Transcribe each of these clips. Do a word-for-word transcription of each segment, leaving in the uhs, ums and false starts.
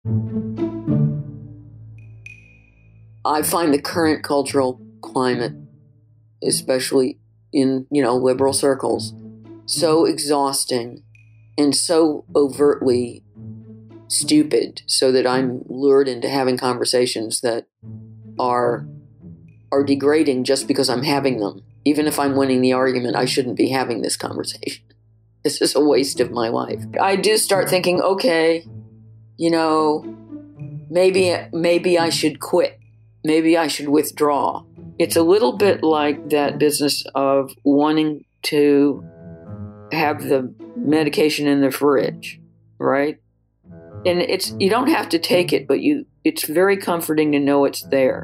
I find the current cultural climate, especially in, you know, liberal circles, so exhausting and so overtly stupid, so that I'm lured into having conversations that are are degrading just because I'm having them. Even if I'm winning the argument, I shouldn't be having this conversation. This is a waste of my life. I do start thinking, okay, you know, maybe maybe I should quit. Maybe I should withdraw. It's a little bit like that business of wanting to have the medication in the fridge, right? And it's you don't have to take it, but you it's very comforting to know it's there.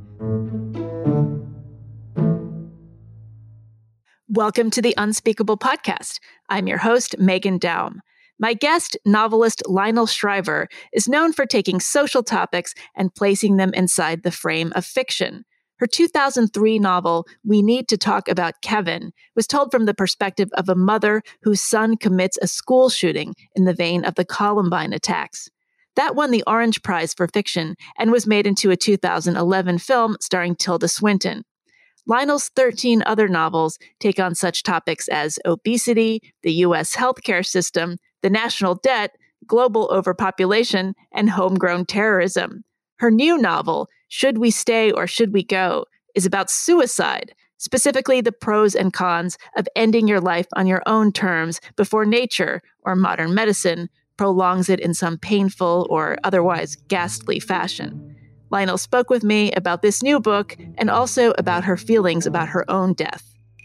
Welcome to the Unspeakable Podcast. I'm your host, Megan Daum. My guest, novelist Lionel Shriver, is known for taking social topics and placing them inside the frame of fiction. Her two thousand three novel, We Need to Talk About Kevin, was told from the perspective of a mother whose son commits a school shooting in the vein of the Columbine attacks. That won the Orange Prize for Fiction and was made into a two thousand eleven film starring Tilda Swinton. Lionel's thirteen other novels take on such topics as obesity, the U S healthcare system, the national debt, global overpopulation, and homegrown terrorism. Her new novel, Should We Stay or Should We Go?, is about suicide, specifically the pros and cons of ending your life on your own terms before nature or modern medicine prolongs it in some painful or otherwise ghastly fashion. Lionel spoke with me about this new book and also about her feelings about her own death.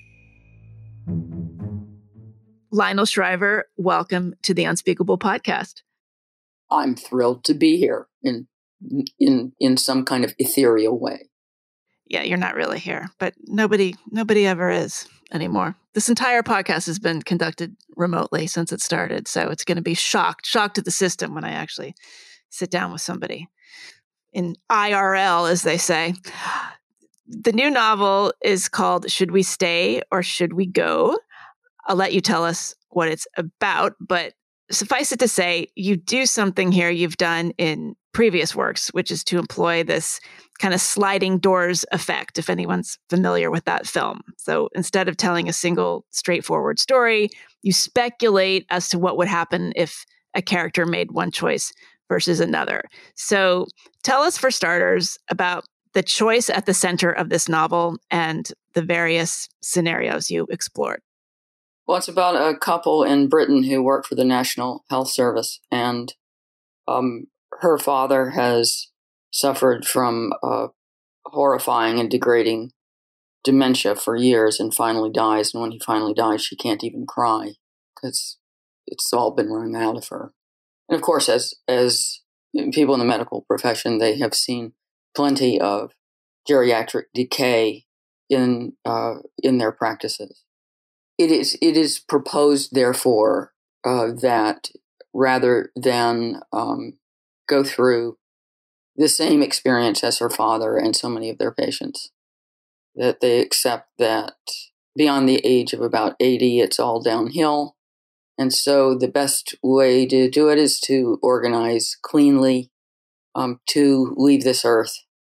Lionel Shriver, welcome to the Unspeakable Podcast. I'm thrilled to be here in in in some kind of ethereal way. Yeah, you're not really here, but nobody nobody ever is anymore. This entire podcast has been conducted remotely since it started, so it's going to be shocked, shocked to the system when I actually sit down with somebody in I R L, as they say. The new novel is called Should We Stay or Should We Go? I'll let you tell us what it's about, but suffice it to say, you do something here you've done in previous works, which is to employ this kind of sliding doors effect, if anyone's familiar with that film. So instead of telling a single straightforward story, you speculate as to what would happen if a character made one choice versus another. So tell us, for starters, about the choice at the center of this novel and the various scenarios you explored. Well, it's about a couple in Britain who work for the National Health Service, and um, her father has suffered from uh, horrifying and degrading dementia for years and finally dies. And when he finally dies, she can't even cry because it's all been wrung out of her. And of course, as as people in the medical profession, they have seen plenty of geriatric decay in uh, in their practices. It is it is proposed, therefore, uh, that rather than um, go through the same experience as her father and so many of their patients, that they accept that beyond the age of about eighty, it's all downhill. And so the best way to do it is to organize cleanly, um, to leave this earth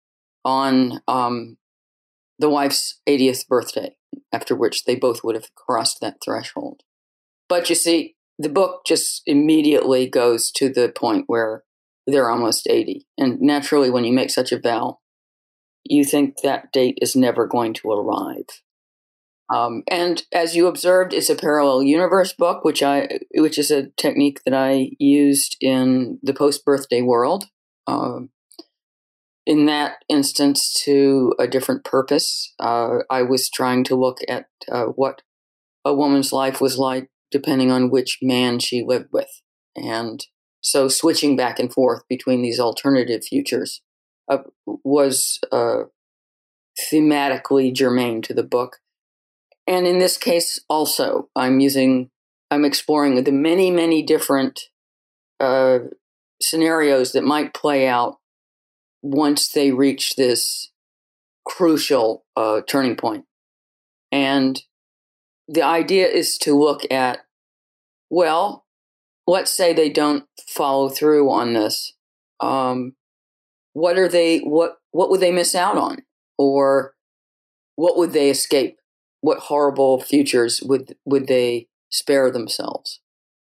on um, the wife's eightieth birthday, after which they both would have crossed that threshold. But you see, the book just immediately goes to the point where they're almost eighty. And naturally, when you make such a vow, you think that date is never going to arrive. Um, and as you observed, it's a parallel universe book, which I, which is a technique that I used in the post-birthday world. Um, in that instance, to a different purpose, uh, I was trying to look at uh, what a woman's life was like, depending on which man she lived with, and so switching back and forth between these alternative futures uh, was uh, thematically germane to the book. And in this case, also, I'm using, I'm exploring the many, many different uh, scenarios that might play out once they reach this crucial uh, turning point. And the idea is to look at, well, let's say they don't follow through on this. Um, what are they? What what would they miss out on, or what would they escape? What horrible futures would would they spare themselves?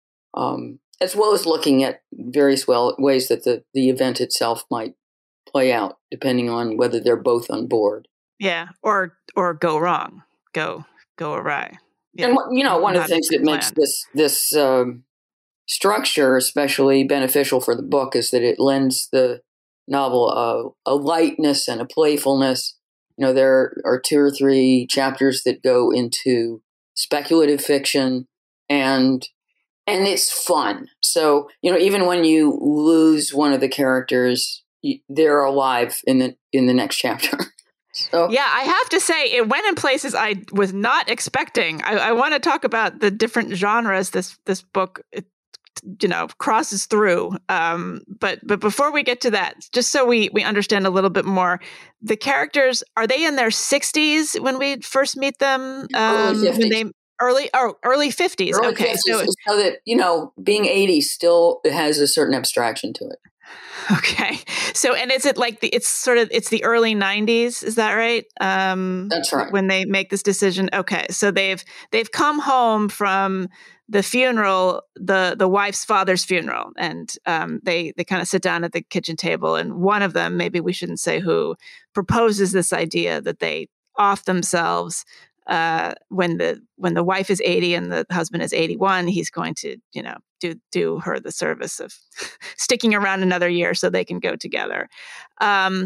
Um, as well as looking at various well ways that the the event itself might play out, depending on whether they're both on board. Yeah, or or go wrong, go go awry. Yeah. And you know, one of the Not things that makes planned. this this um, structure especially beneficial for the book is that it lends the novel a, a lightness and a playfulness. You know, there are two or three chapters that go into speculative fiction, and and it's fun. So, you know, even when you lose one of the characters, you, they're alive in the in the next chapter. So Yeah, I have to say, it went in places I was not expecting. I, I want to talk about the different genres this this book, it, you know, crosses through. Um, but but before we get to that, just so we we understand a little bit more, the characters, are they in their sixties when we first meet them? Um, early when fifties. they early oh early fifties. Early Okay, fifties, so so that, you know, being eighty still has a certain abstraction to it. okay, so and is it like the it's sort of it's the early nineties? Is that right? Um, That's right. When they make this decision. Okay, so they've they've come home from the funeral, the the wife's father's funeral, and um, they they kind of sit down at the kitchen table, and one of them, maybe we shouldn't say who, proposes this idea that they off themselves. Uh, when the when the wife is eighty and the husband is eighty-one, he's going to, you know, do do her the service of sticking around another year so they can go together. Um,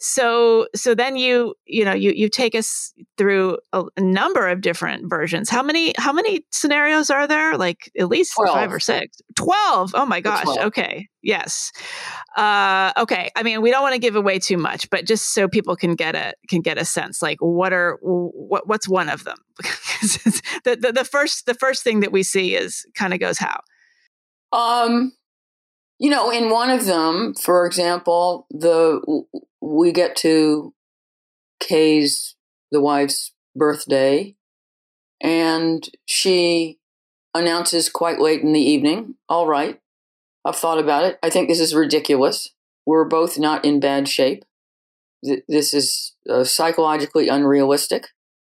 so so then you you know you you take us through a, a number of different versions. How many how many scenarios are there? Like at least twelve. five or six. Twelve. Oh my gosh. twelve. Okay. Yes. Uh, okay. I mean, we don't want to give away too much, but just so people can get a can get a sense, like what are what what's one of them? the, the the first the first thing that we see is kind of goes how. Um, you know, in one of them, for example, the we get to Kay's, the wife's birthday, and she announces quite late in the evening, all right, I've thought about it. I think this is ridiculous. We're both not in bad shape. Th- this is uh, psychologically unrealistic.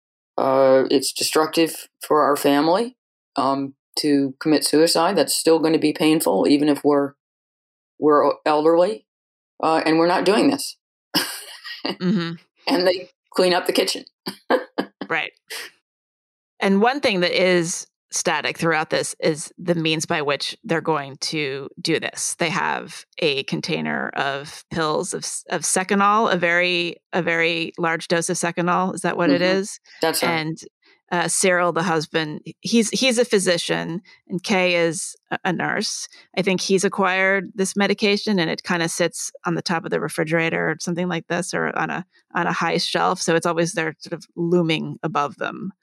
Uh, it's destructive for our family um, to commit suicide. That's still going to be painful, even if we're we're elderly, uh, and we're not doing this. Mm-hmm. And they clean up the kitchen. Right. And one thing that is static throughout this is the means by which they're going to do this. They have a container of pills of of Seconal, a very a very large dose of Seconal. Is that what Mm-hmm. it is? That's right. And uh, Cyril, the husband, he's he's a physician, and Kay is a, a nurse. I think he's acquired this medication, and it kind of sits on the top of the refrigerator or something like this, or on a on a high shelf, so it's always there, sort of looming above them.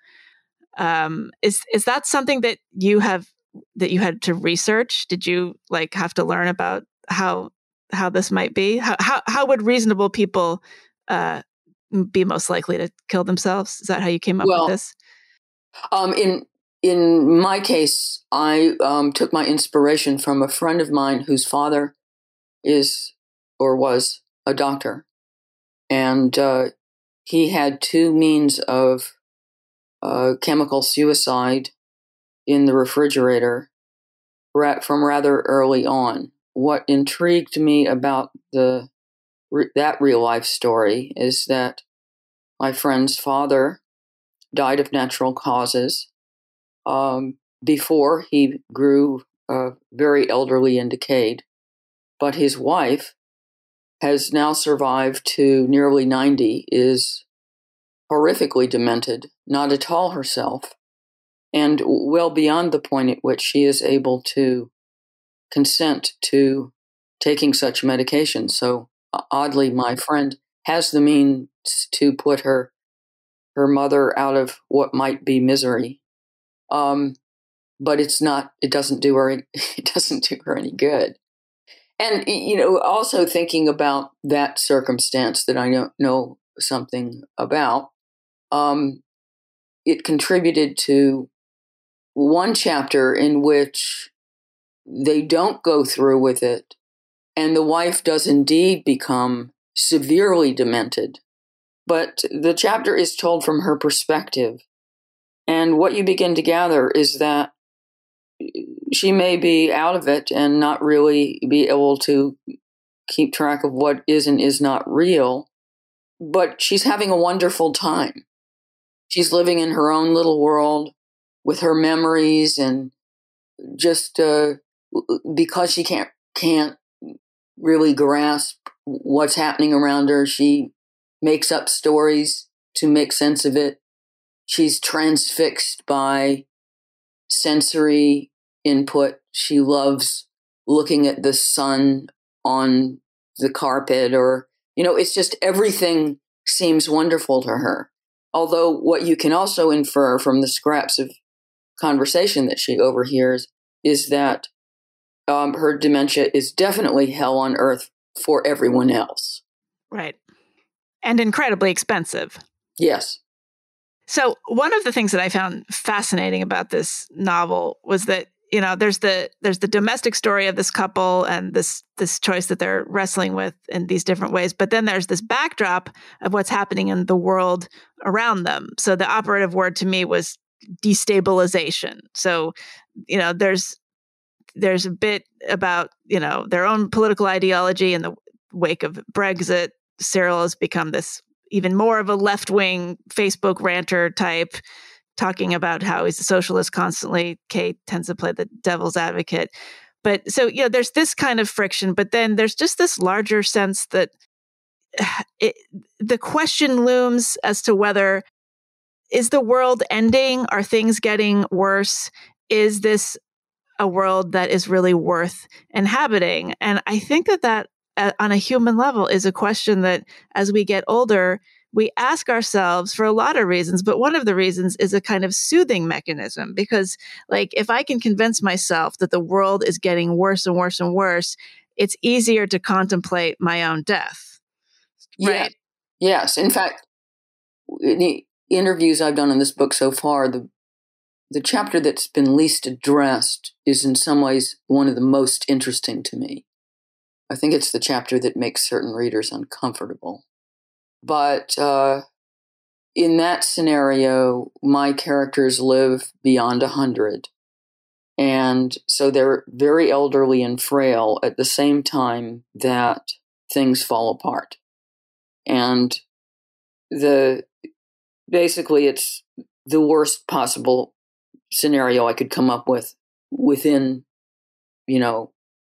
Um, is is that something that you have that you had to research? Did you like have to learn about how how this might be? How how, how would reasonable people uh, be most likely to kill themselves? Is that how you came up Well, with this? Um, in in my case, I um, took my inspiration from a friend of mine whose father is or was a doctor, and uh, he had two means of uh, chemical suicide in the refrigerator ra- from rather early on. What intrigued me about the re- that real life story is that my friend's father died of natural causes um, before he grew uh, very elderly and decayed. But his wife has now survived to nearly ninety, is horrifically demented, not at all herself, and well beyond the point at which she is able to consent to taking such medication. So oddly, my friend has the means to put her her mother out of what might be misery. Um, but it's not, it doesn't do her, it doesn't do her any good. And, you know, also thinking about that circumstance that I don't know something about, um, it contributed to one chapter in which they don't go through with it and the wife does indeed become severely demented. But the chapter is told from her perspective. And what you begin to gather is that she may be out of it and not really be able to keep track of what is and is not real, but she's having a wonderful time. She's living in her own little world with her memories, and just uh, because she can't can't really grasp what's happening around her, she makes up stories to make sense of it. She's transfixed by sensory input. She loves looking at the sun on the carpet, or, you know, it's just everything seems wonderful to her. Although what you can also infer from the scraps of conversation that she overhears is that um, her dementia is definitely hell on earth for everyone else. Right. And incredibly expensive. Yes. So one of the things that I found fascinating about this novel was that, you know, there's the there's the domestic story of this couple and this this choice that they're wrestling with in these different ways. But then there's this backdrop of what's happening in the world around them. So the operative word to me was destabilization. So, you know, there's there's a bit about, you know, their own political ideology in the wake of Brexit. Cyril has become this even more of a left-wing Facebook ranter type, talking about how he's a socialist constantly. Kate tends to play the devil's advocate. But so, you know, there's this kind of friction, but then there's just this larger sense that it, the question looms as to whether, is the world ending? Are things getting worse? Is this a world that is really worth inhabiting? And I think that that uh, on a human level is a question that as we get older, we ask ourselves for a lot of reasons, but one of the reasons is a kind of soothing mechanism, because like if I can convince myself that the world is getting worse and worse and worse, it's easier to contemplate my own death. Right? Yeah. Yes. In fact, in the interviews I've done on this book so far, the the chapter that's been least addressed is in some ways one of the most interesting to me. I think it's the chapter that makes certain readers uncomfortable. But uh, in that scenario, my characters live beyond a hundred. And so they're very elderly and frail at the same time that things fall apart. And the basically it's the worst possible scenario I could come up with within, you know,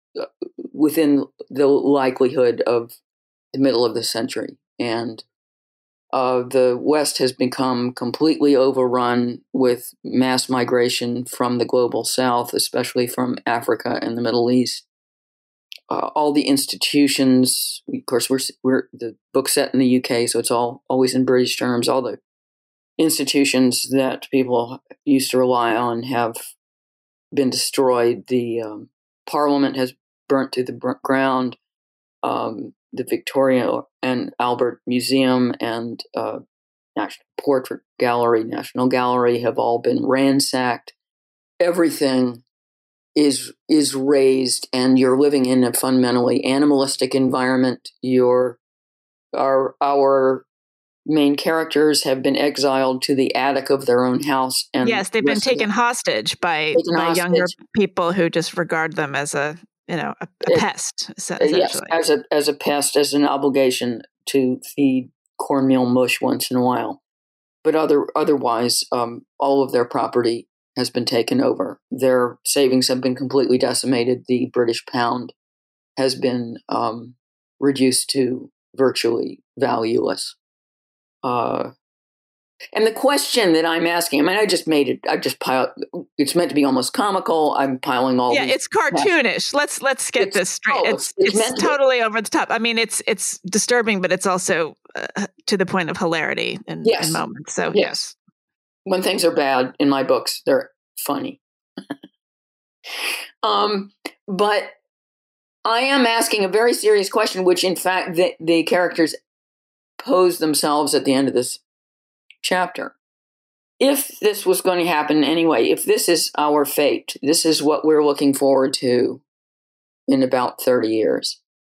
within the likelihood of the middle of the century. And uh, the West has become completely overrun with mass migration from the global South, especially from Africa and the Middle East. Uh, all the institutions, of course, we're, we're the book's set in the U K, so it's all always in British terms. All the institutions that people used to rely on have been destroyed. The um, Parliament has burnt to the ground. Um, the Victoria and Albert Museum and uh, National Portrait Gallery, National Gallery have all been ransacked. Everything is is razed, and you're living in a fundamentally animalistic environment. Your our our main characters have been exiled to the attic of their own house, and yes, they've been taken hostage by taken by hostage. younger people who just regard them as a you know a, a it, pest. Essentially, yes, as a as a pest, as an obligation to feed cornmeal mush once in a while. But other otherwise, um, all of their property has been taken over. Their savings have been completely decimated. The British pound has been um, reduced to virtually valueless. Uh, and the question that I'm asking, I mean, I just made it, I just piled, it's meant to be almost comical. I'm piling all Yeah, these it's cartoonish. Let's let's get it's, this straight. Oh, it's it's, it's, it's totally to over the top. I mean, it's it's disturbing, but it's also uh, to the point of hilarity in, yes. in moments. So, yes. yes. When things are bad in my books, they're funny. um, but I am asking a very serious question, which in fact the, the characters pose themselves at the end of this chapter. If this was going to happen anyway, if this is our fate, this is what we're looking forward to in about thirty years,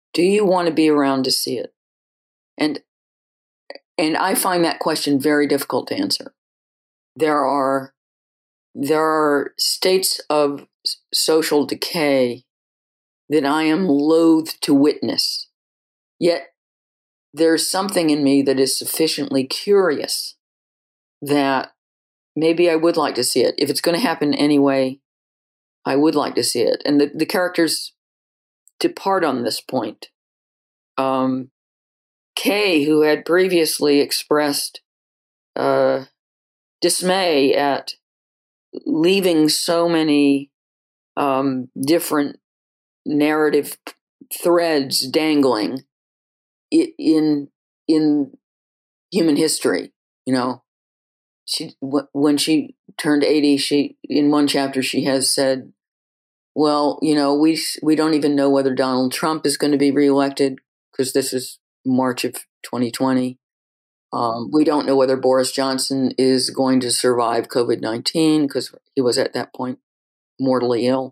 do you want to be around to see it? And and I find that question very difficult to answer. There are there are states of social decay that I am loath to witness. Yet there's something in me that is sufficiently curious that maybe I would like to see it. If it's going to happen anyway, I would like to see it. And the, the characters depart on this point. Um, Kay, who had previously expressed uh, dismay at leaving so many um, different narrative threads dangling in in human history, you know, she when she turned eighty, she in one chapter she has said, "Well, you know, we we don't even know whether Donald Trump is going to be reelected because this is March of twenty twenty. Um, we don't know whether Boris Johnson is going to survive COVID nineteen because he was at that point mortally ill."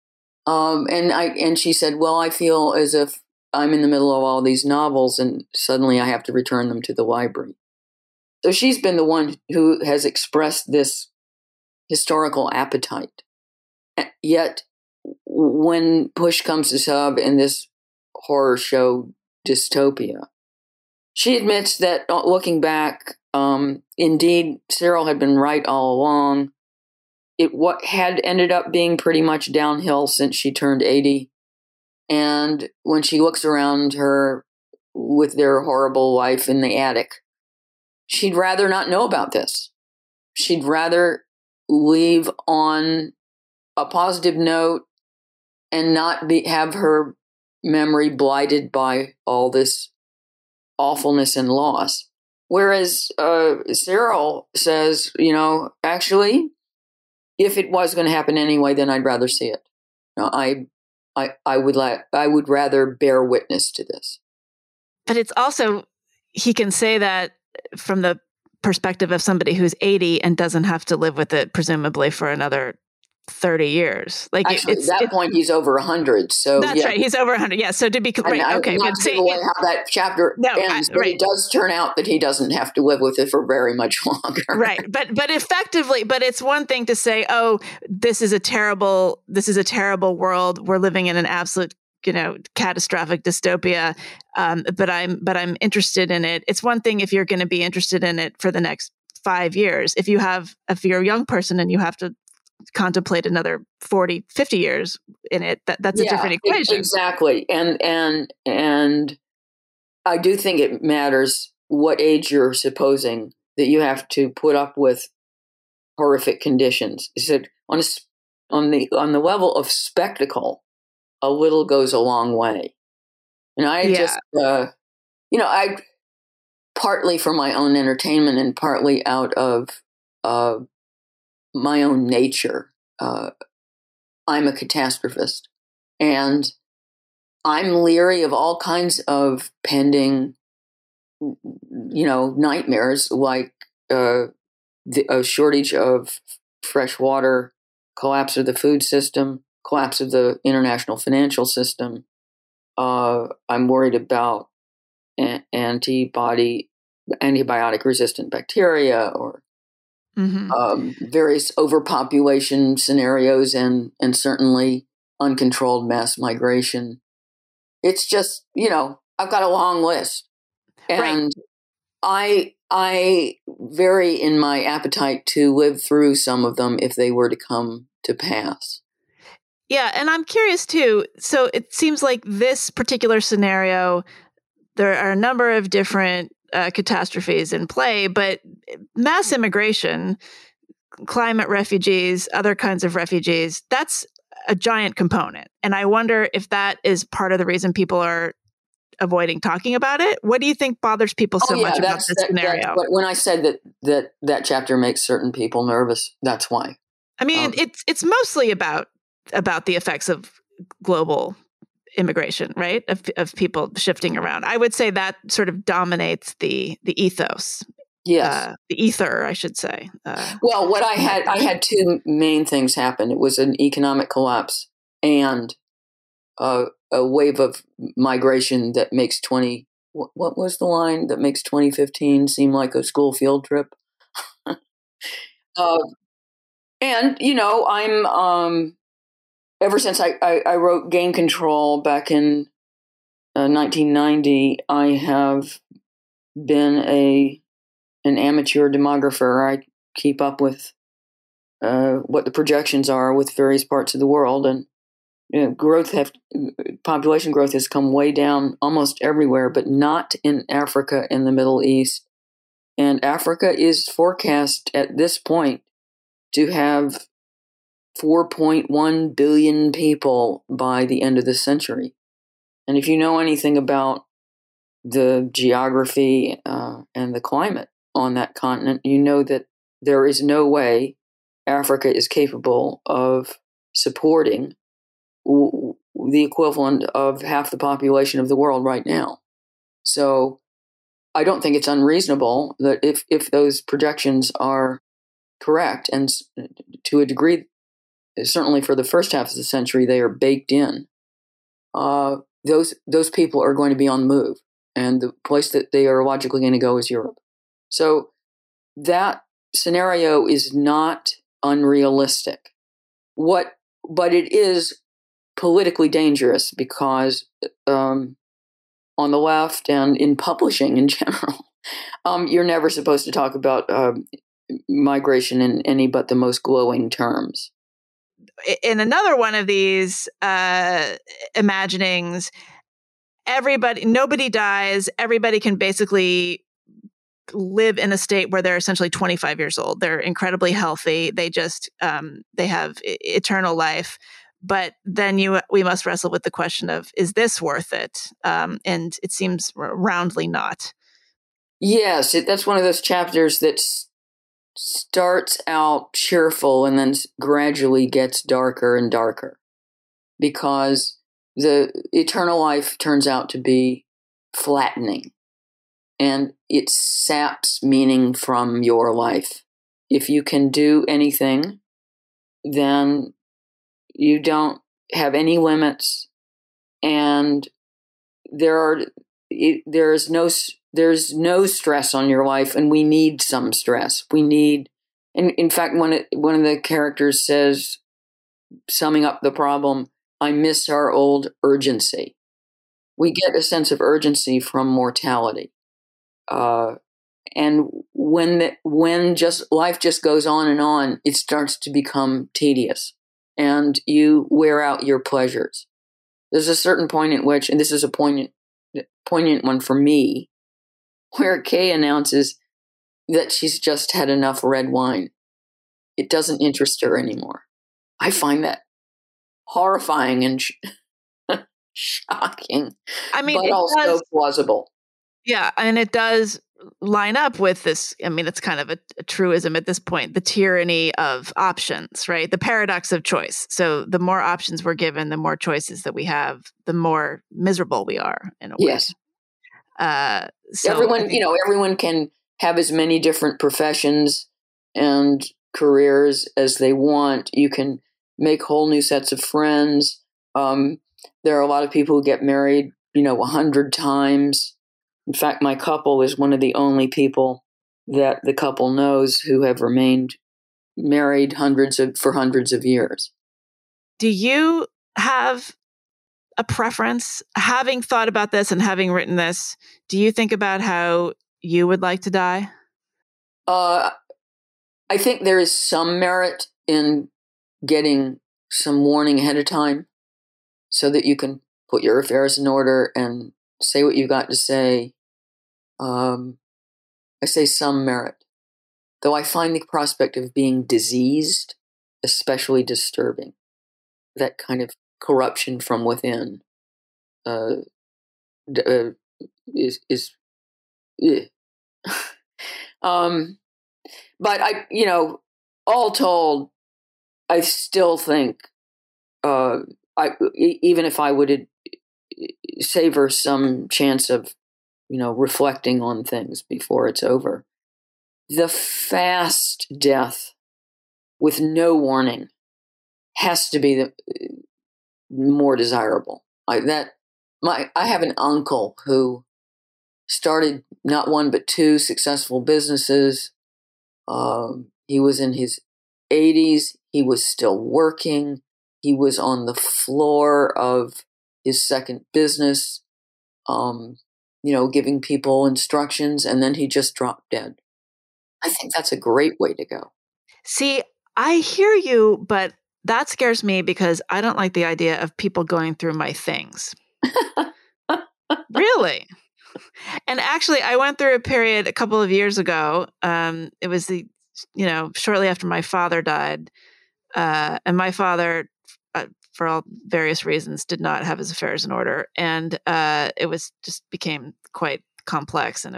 Um, and I and she said, "Well, I feel as if I'm in the middle of all these novels and suddenly I have to return them to the library." So she's been the one who has expressed this historical appetite. Yet when push comes to shove in this horror show dystopia, she admits that looking back, um, indeed, Cyril had been right all along. It what had ended up being pretty much downhill since she turned eighty. And when she looks around her with their horrible life in the attic, she'd rather not know about this. She'd rather leave on a positive note and not be have her memory blighted by all this awfulness and loss. Whereas uh, Cyril says, you know, actually, if it was going to happen anyway, then I'd rather see it. You know, I, I, I would like, I would rather bear witness to this. But it's also, he can say that from the perspective of somebody who's eighty and doesn't have to live with it, presumably for another thirty years. Like Actually, it's, at that it, point, he's over one hundred. So that's yeah. right. He's over one hundred. Yeah. So to be right, I, okay. Not But to see, give away it, how that chapter no, ends, I, but right. it does turn out that he doesn't have to live with it for very much longer. Right. But but effectively, but it's one thing to say, oh, this is a terrible, this is a terrible world. We're living in an absolute, you know, catastrophic dystopia. Um, but I'm but I'm interested in it. It's one thing if you're going to be interested in it for the next five years. If you have, if you're a young person and you have to contemplate another forty, fifty years in it, that that's Yeah, a different equation. Exactly. And and and I do think it matters what age you're supposing that you have to put up with horrific conditions. He said on a, on the on the level of spectacle, a little goes a long way. And I Yeah. just uh, you know, I partly for my own entertainment and partly out of uh, my own nature. Uh, I'm a catastrophist, and I'm leery of all kinds of pending, you know, nightmares like uh, the, a shortage of fresh water, collapse of the food system, collapse of the international financial system. Uh, I'm worried about a- antibody, antibiotic resistant bacteria or Mm-hmm. um, various overpopulation scenarios and, and certainly uncontrolled mass migration. It's just, you know, I've got a long list. And right. I I vary in my appetite to live through some of them if they were to come to pass. Yeah, and I'm curious too. So it seems like this particular scenario, there are a number of different uh, catastrophes in play, but mass immigration, climate refugees, other kinds of refugees, that's a giant component. And I wonder if that is part of the reason people are avoiding talking about it. What do you think bothers people so oh, yeah, much about this that, scenario? That, when I said that, that that chapter makes certain people nervous, that's why. I mean, um, it's it's mostly about about the effects of global immigration, right? Of of people shifting around. I would say that sort of dominates the the ethos. Yes, uh, the ether, I should say. Uh, well, what I had, I had two main things happen. It was an economic collapse and uh, a wave of migration that makes twenty. What, what was the line that makes twenty fifteen seem like a school field trip? uh, and you know, I'm um, ever since I, I, I wrote Game Control back in uh, nineteen ninety, I have been a an amateur demographer. I keep up with uh, what the projections are with various parts of the world, and you know, growth have population growth has come way down almost everywhere, but not in Africa and the Middle East. And Africa is forecast at this point to have four point one billion people by the end of the century. And if you know anything about the geography uh, and the climate on that continent, you know that there is no way Africa is capable of supporting w- the equivalent of half the population of the world right now. So I don't think it's unreasonable that if, if those projections are correct, and to a degree, certainly for the first half of the century, they are baked in, uh, those those people are going to be on the move. And the place that they are logically going to go is Europe. So that scenario is not unrealistic. What, but it is politically dangerous because um, on the left and in publishing in general, um, you're never supposed to talk about uh, migration in any but the most glowing terms. In another one of these uh, imaginings, everybody, nobody dies. Everybody can basically live in a state where they're essentially twenty-five years old. They're incredibly healthy. They just, um, they have eternal life. But then you, we must wrestle with the question of, is this worth it? Um, and it seems roundly not. Yes, it, that's one of those chapters that s- starts out cheerful and then gradually gets darker and darker, because the eternal life turns out to be flattening, and it saps meaning from your life. If you can do anything, then you don't have any limits, and there are it, there is no there's no stress on your life, and we need some stress. We need, and in fact, one one of the characters says, summing up the problem, "I miss our old urgency." We get a sense of urgency from mortality, uh, and when the, when just life just goes on and on, it starts to become tedious, and you wear out your pleasures. There's a certain point at which, and this is a poignant poignant one for me, where Kay announces that she's just had enough red wine. It doesn't interest her anymore. I find that horrifying and sh- shocking, I mean, but also does, plausible. Yeah, and it does line up with this. I mean, it's kind of a, a truism at this point, the tyranny of options, right? The paradox of choice. So the more options we're given, the more choices that we have, the more miserable we are in a way. Yes. Uh, so everyone, think- you know, everyone can have as many different professions and careers as they want. You can make whole new sets of friends. Um, there are a lot of people who get married, you know, a hundred times. In fact, my couple is one of the only people that the couple knows who have remained married hundreds of for hundreds of years. Do you have a preference? Having thought about this and having written this, do you think about how you would like to die? Uh, I think there is some merit in getting some warning ahead of time so that you can put your affairs in order and say what you've got to say. Um, I say some merit, though I find the prospect of being diseased especially disturbing. That kind of corruption from within uh, uh, is is. um, but I, you know, all told, I still think, uh, I even if I would savor some chance of, you know, reflecting on things before it's over, the fast death with no warning has to be the more desirable. I that my I have an uncle who started not one but two successful businesses. Um, he was in his eighties. He was still working. He was on the floor of his second business, um, you know, giving people instructions, and then he just dropped dead. I think that's a great way to go. See, I hear you, but that scares me because I don't like the idea of people going through my things. Really? And actually, I went through a period a couple of years ago. Um, it was the, you know, shortly after my father died. Uh, and my father, uh, for all various reasons, did not have his affairs in order. And uh, it was just became quite complex and a,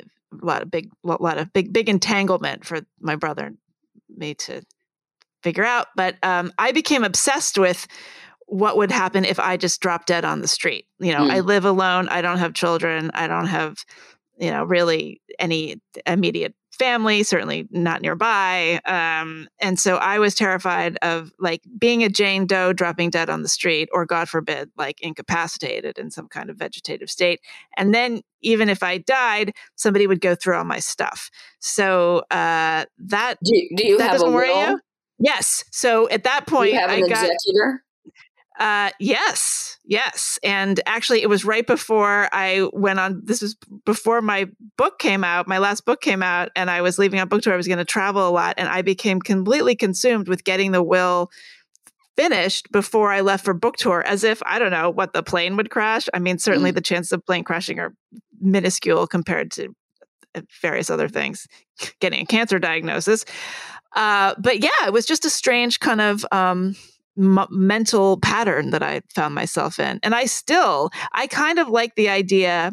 a lot of big, a lot of big, big entanglement for my brother and me to figure out. But um, I became obsessed with what would happen if I just dropped dead on the street. You know, mm. I live alone. I don't have children. I don't have, you know, really any immediate family, certainly not nearby. Um, and so I was terrified of like being a Jane Doe dropping dead on the street, or God forbid, like incapacitated in some kind of vegetative state. And then even if I died, somebody would go through all my stuff. So uh, that, do, do you that have doesn't a worry will? you? Yes. So at that point, do you have an I got executor? Uh, yes, yes. And actually, it was right before I went on. This was before my book came out. My last book came out, and I was leaving on book tour. I was going to travel a lot, and I became completely consumed with getting the will finished before I left for book tour, as if, I don't know, what, the plane would crash. I mean, certainly mm. the chances of plane crashing are minuscule compared to various other things, getting a cancer diagnosis. Uh, but yeah, it was just a strange kind of um, m- mental pattern that I found myself in. And I still, I kind of like the idea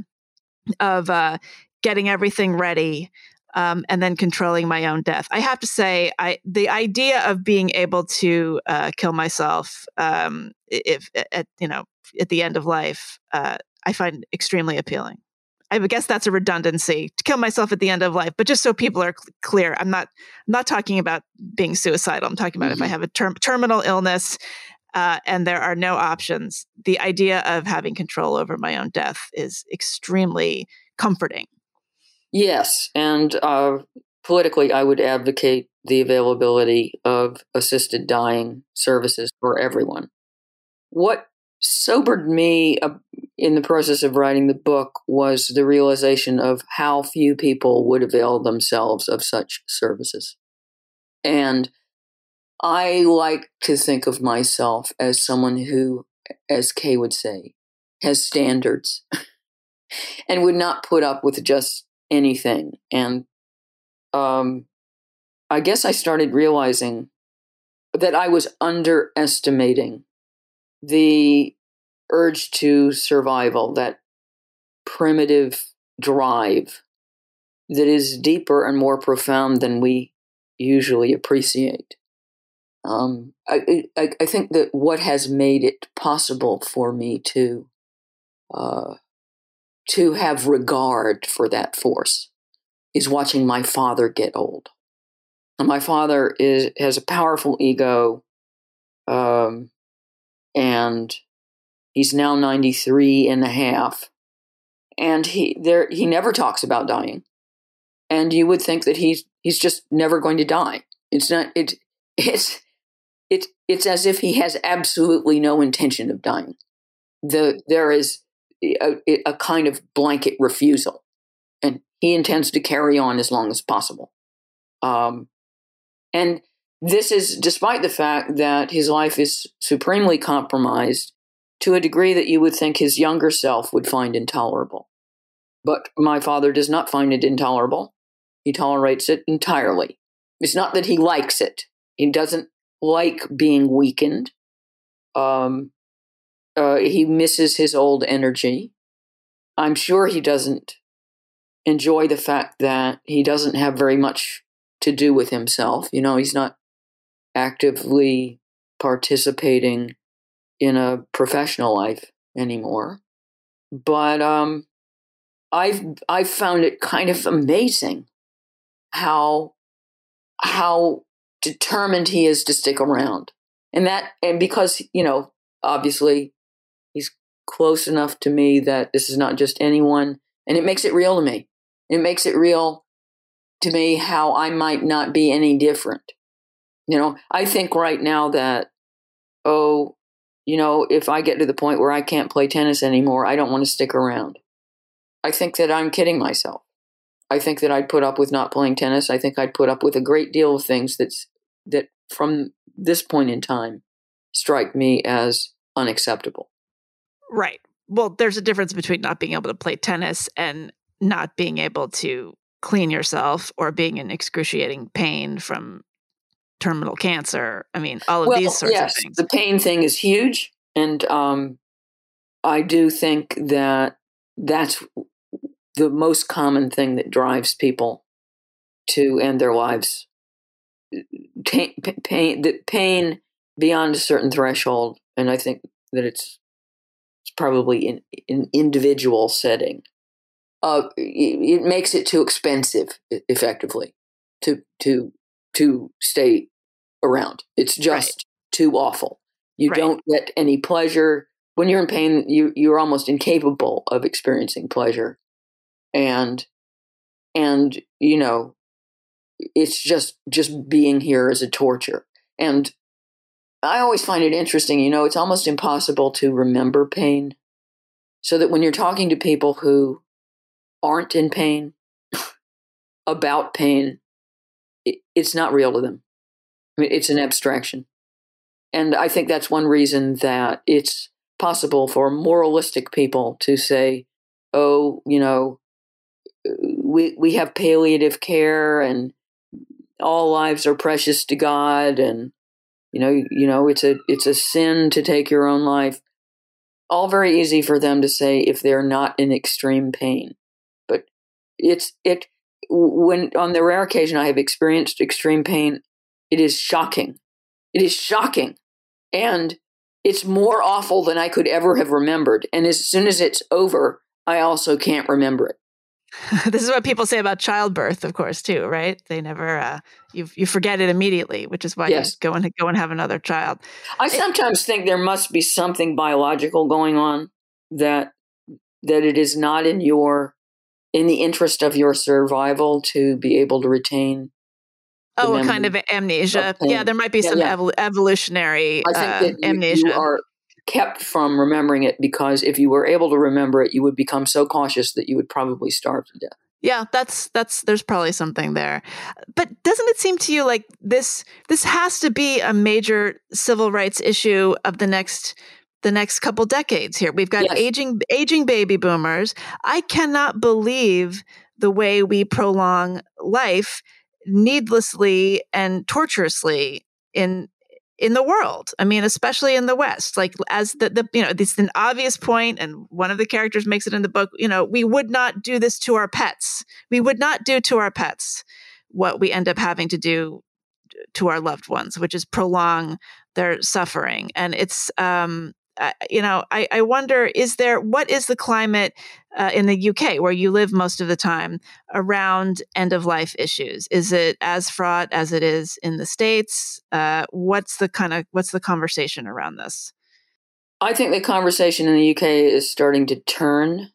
of uh, getting everything ready um, and then controlling my own death. I have to say, I the idea of being able to uh, kill myself um, if at you know at the end of life, uh, I find extremely appealing. I guess that's a redundancy, to kill myself at the end of life. But just so people are cl- clear, I'm not I'm not talking about being suicidal. I'm talking about mm-hmm. if I have a term, terminal illness uh, and there are no options, the idea of having control over my own death is extremely comforting. Yes. And uh, politically, I would advocate the availability of assisted dying services for everyone. What sobered me uh, in the process of writing the book was the realization of how few people would avail themselves of such services. And I like to think of myself as someone who, as Kay would say, has standards and would not put up with just anything. And um, I guess I started realizing that I was underestimating the urge to survival, that primitive drive that is deeper and more profound than we usually appreciate. Um, I, I, I think that what has made it possible for me to uh, to have regard for that force is watching my father get old. And my father is has a powerful ego, um, and he's now ninety-three and a half. And he there he never talks about dying. And you would think that he's he's just never going to die. It's not it it's it it's as if he has absolutely no intention of dying. The there is a, a kind of blanket refusal, and he intends to carry on as long as possible. Um, and this is despite the fact that his life is supremely compromised to a degree that you would think his younger self would find intolerable. But my father does not find it intolerable. He tolerates it entirely. It's not that he likes it. He doesn't like being weakened. Um, uh, he misses his old energy. I'm sure he doesn't enjoy the fact that he doesn't have very much to do with himself. You know, he's not actively participating in a professional life anymore. But um, I've I've found it kind of amazing how how determined he is to stick around, and that and because you know obviously he's close enough to me that this is not just anyone, and it makes it real to me. It makes it real to me how I might not be any different. You know, I think right now that, oh, you know, if I get to the point where I can't play tennis anymore, I don't want to stick around. I think that I'm kidding myself. I think that I'd put up with not playing tennis. I think I'd put up with a great deal of things that's, that from this point in time strike me as unacceptable. Right. Well, there's a difference between not being able to play tennis and not being able to clean yourself or being in excruciating pain from terminal cancer. I mean, all of well, these sorts yes, of things. The pain thing is huge. And um, I do think that that's the most common thing that drives people to end their lives. Pain, pain, the pain beyond a certain threshold. And I think that it's, it's probably in an individual setting. Uh, it, it makes it too expensive, effectively, to to to stay around. It's just right. too awful. You right. don't get any pleasure when you're in pain. You you're almost incapable of experiencing pleasure, and and you know, it's just just being here is a torture. And I always find it interesting. You know, it's almost impossible to remember pain, so that when you're talking to people who aren't in pain about pain, it, it's not real to them. I mean, it's an abstraction. And I think that's one reason that it's possible for moralistic people to say, oh, you know, we we have palliative care and all lives are precious to God, and you know, you know, it's a it's a sin to take your own life. All very easy for them to say if they're not in extreme pain. It's it when on the rare occasion I have experienced extreme pain, it is shocking. It is shocking. And it's more awful than I could ever have remembered. And as soon as it's over, I also can't remember it. This is what people say about childbirth, of course, too, right? They never, uh, you you forget it immediately, which is why yes. you go and go and have another child. I sometimes think there must be something biological going on that that it is not in your in the interest of your survival to be able to retain. Oh, a kind of amnesia. Of yeah, there might be yeah, some yeah. Evol- evolutionary I think uh, that you, amnesia. You are kept from remembering it because if you were able to remember it, you would become so cautious that you would probably starve to death. Yeah, that's that's there's probably something there. But doesn't it seem to you like this this has to be a major civil rights issue of the next the next couple decades here? We've got yes. aging aging baby boomers. I cannot believe the way we prolong life needlessly and torturously in in the world. I mean, especially in the West. Like as the, the you know, this is an obvious point, and one of the characters makes it in the book, you know, we would not do this to our pets. We would not do to our pets what we end up having to do to our loved ones, which is prolong their suffering. And it's um Uh, you know, I, I wonder, is there, what is the climate uh, in the U K where you live most of the time around end of life issues? Is it as fraught as it is in the States? Uh, what's the kind of, what's the conversation around this? I think the conversation in the U K is starting to turn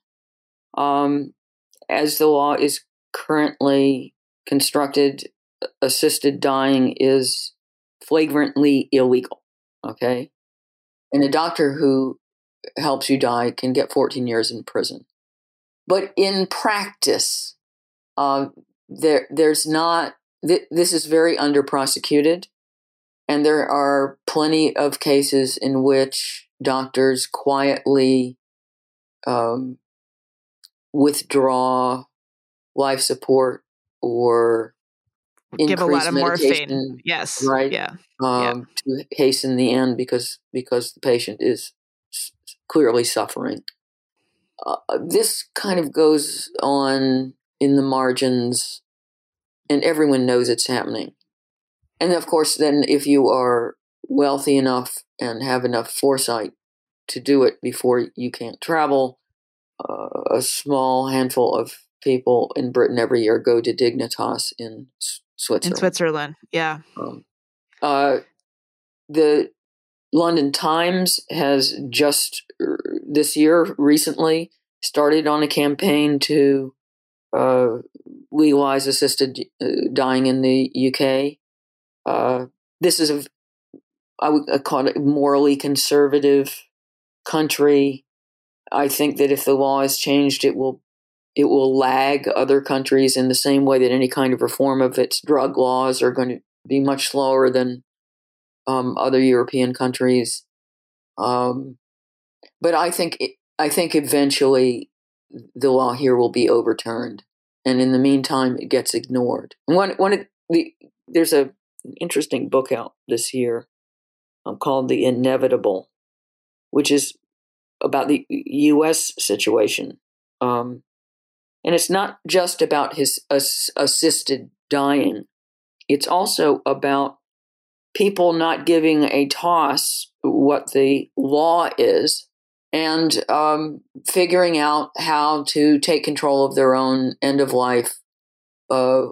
um, as the law is currently constructed. Assisted dying is flagrantly illegal. Okay. And a doctor who helps you die can get fourteen years in prison. But in practice, uh, there there's not, th- this is very under-prosecuted. And there are plenty of cases in which doctors quietly um, withdraw life support or give a lot of medication, morphine. Yes. Right. Yeah. Um, yeah. To hasten the end because because the patient is s- clearly suffering. Uh, this kind of goes on in the margins, and everyone knows it's happening. And of course, then if you are wealthy enough and have enough foresight to do it before you can't travel, uh, a small handful of people in Britain every year go to Dignitas in Switzerland. In Switzerland, yeah. Um, uh, the London Times has just this year recently started on a campaign to uh, legalize assisted uh, dying in the U K. Uh, this is a, I would call it a morally conservative country. I think that if the law is changed, it will it will lag other countries in the same way that any kind of reform of its drug laws are going to be much slower than um, other European countries. Um, but I think it, I think eventually the law here will be overturned, and in the meantime, it gets ignored. One one of the there's a an interesting book out this year um, called The Inevitable, which is about the U S situation. Um, and it's not just about his ass- assisted dying. It's also about people not giving a toss what the law is and um, figuring out how to take control of their own end of life, uh,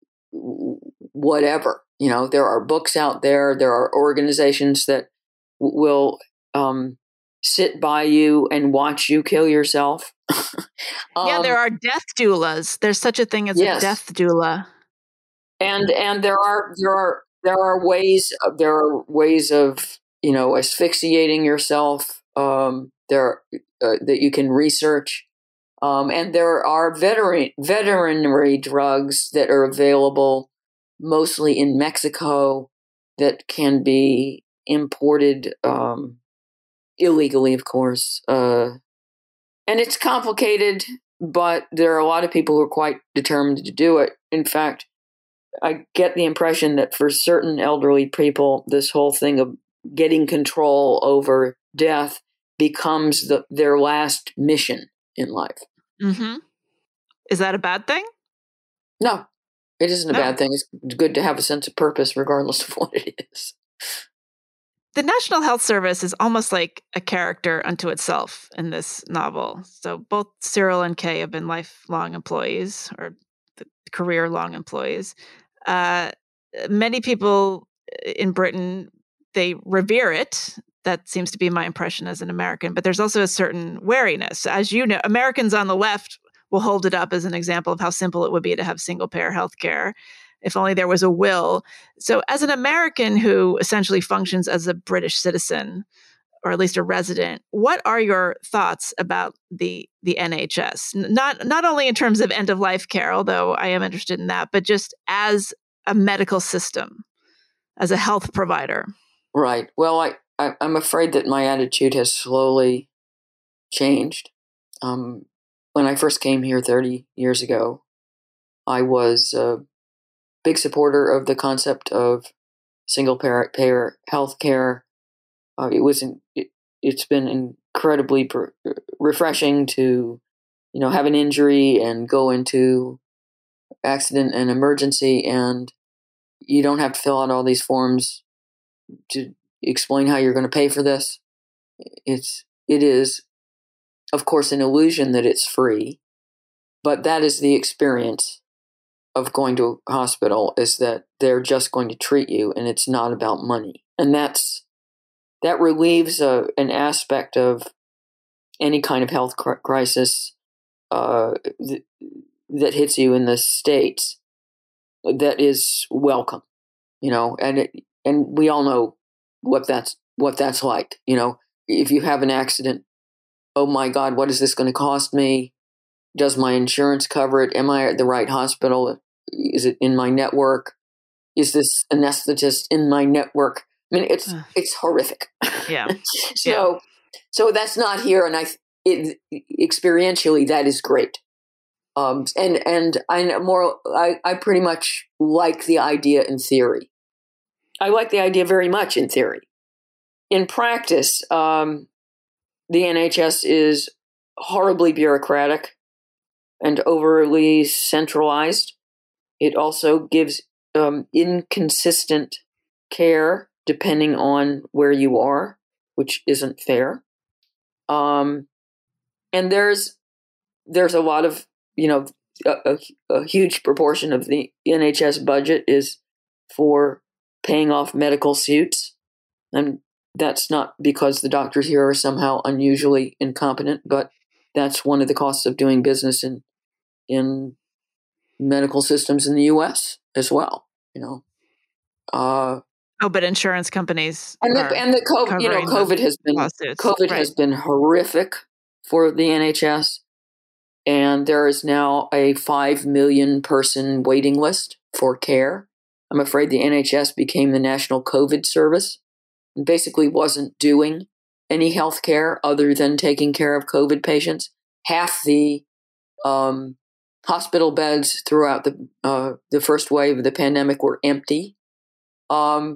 whatever. You know, there are books out there. There are organizations that w- will um, sit by you and watch you kill yourself. um, yeah, there are death doulas. There's such a thing as yes. a death doula. And and there are there are there are ways there are ways of you know asphyxiating yourself. Um, there uh, that you can research, um, and there are veteran veterinary drugs that are available mostly in Mexico that can be imported um, illegally, of course. Uh, and it's complicated, but there are a lot of people who are quite determined to do it. In fact, I get the impression that for certain elderly people, this whole thing of getting control over death becomes the, their last mission in life. Mm-hmm. Is that a bad thing? No, it isn't a No. bad thing. It's good to have a sense of purpose regardless of what it is. The National Health Service is almost like a character unto itself in this novel. So both Cyril and Kay have been lifelong employees or career-long employees. Uh, many people in Britain, they revere it. That seems to be my impression as an American. But there's also a certain wariness. As you know, Americans on the left will hold it up as an example of how simple it would be to have single-payer health care. If only there was a will. So as an American who essentially functions as a British citizen, or at least a resident, what are your thoughts about the the N H S? Not not only in terms of end of life care, although I am interested in that, but just as a medical system, as a health provider. Right. Well, I, I I'm afraid that my attitude has slowly changed. Um, when I first came here thirty years ago, I was a big supporter of the concept of single payer health care. Uh, it was it, it's been incredibly per, refreshing to, you know, have an injury and go into accident and emergency, and you don't have to fill out all these forms to explain how you're going to pay for this. It's it is, of course, an illusion that it's free, but that is the experience of going to a hospital, is that they're just going to treat you, and it's not about money, and that's that relieves a, an aspect of any kind of health cr- crisis uh, th- that hits you in the States that is welcome, you know, and it, and we all know what that's what that's like. You know, if you have an accident, oh my God, what is this going to cost me? Does my insurance cover it? Am I at the right hospital? Is it in my network? Is this anesthetist in my network? I mean, it's it's horrific. Yeah. so yeah. so that's not here, and I it, experientially that is great. Um, and and I more I, I pretty much like the idea in theory. I like the idea very much in theory. In practice, um, the N H S is horribly bureaucratic and overly centralized. It also gives um, inconsistent care depending on where you are, which isn't fair. Um, and there's there's a lot of, you know, a, a, a huge proportion of the N H S budget is for paying off medical suits. And that's not because the doctors here are somehow unusually incompetent, but that's one of the costs of doing business in in medical systems in the U S as well. You know, uh, oh, but insurance companies and the, are and the COVID, you know, COVID has been lawsuits. COVID Right. has been horrific for the N H S, and there is now a five million person waiting list for care. I'm afraid the N H S became the national COVID service and basically wasn't doing any health care other than taking care of COVID patients. Half the um, hospital beds throughout the uh, the first wave of the pandemic were empty. Um,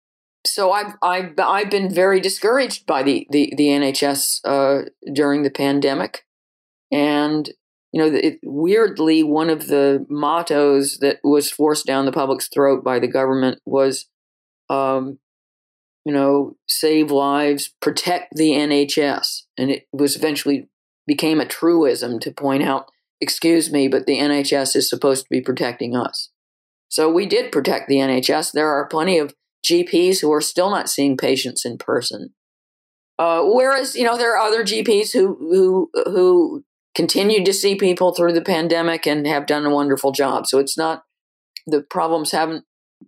so I've, I've I've been very discouraged by the the, the N H S uh, during the pandemic, and you know, it, weirdly, one of the mottos that was forced down the public's throat by the government was, um, you know, save lives, protect the N H S, and it was eventually became a truism to point out, excuse me, but the N H S is supposed to be protecting us. So we did protect the N H S. There are plenty of G Ps who are still not seeing patients in person. Uh, whereas, you know, there are other G Ps who, who, who continued to see people through the pandemic and have done a wonderful job. So it's not, the problems haven't,